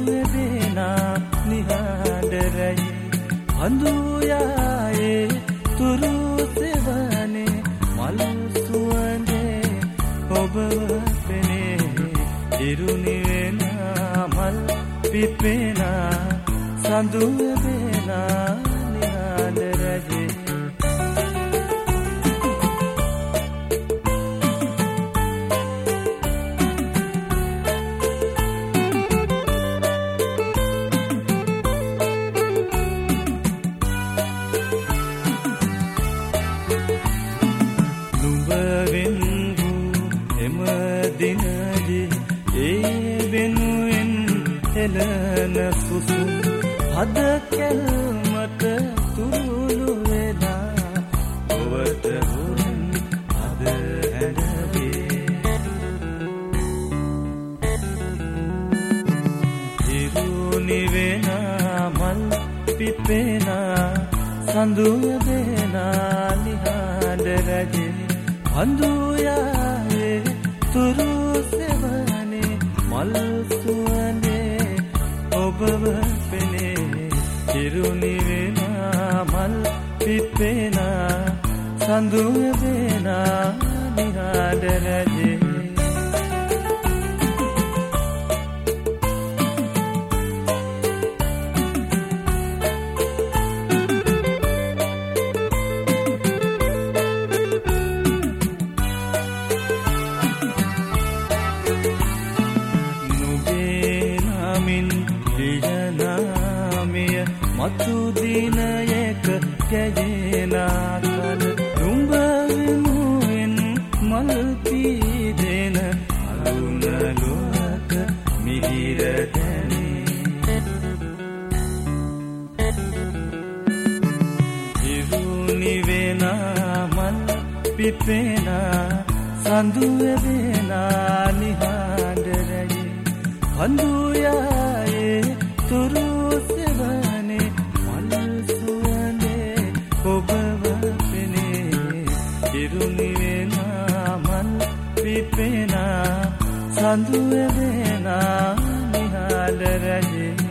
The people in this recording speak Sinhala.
සඳුවේනා නිහඬරයි හඳුයායේ තුරු සෙවනේ මල් සුවඳේ ඔබ පෙනේ ඉරුනිවෙනා මල් පිපෙනා සඳුවේනා නිහඬරයි හෙලන සුසුම් හද කැල්මට තුරුළු වෙලා ඔවට හුරුම් හද හැඩවේ ඉරුනිවෙනා මල් පිපෙනා සඳුවේනා නිහඬරජේ හඳුයායේ තුරු සෙවනේ මල් සුවඳේ ඔබව පෙනේ ඉරුනිවෙනා මල් පිපෙනා සඳුවේනා නිහඬරජේ මතු දිනයක කැජෙනා කල නුඹ වෙනුවෙන් මල් පීදෙන අරුණ ලොවක මිහිර දැනේ ඉරුනිවෙනා මල් පිපෙනා සඳුවේනා නිහඬරයි හඳුයායේ තුරු සෙවනේ ඔබව පෙනේ ඉරුනිවෙනා මල් පිපෙනා සඳුවේනා නිහඬරජේ